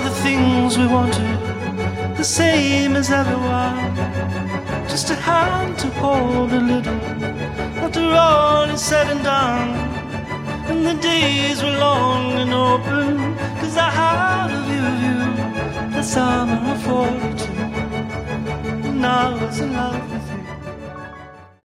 the things we wanted, the same as everyone. Just a hand to hold a little, after all is said and done. And the days were long and open, 'cause I had a view of you that summer of 42. And I was in love.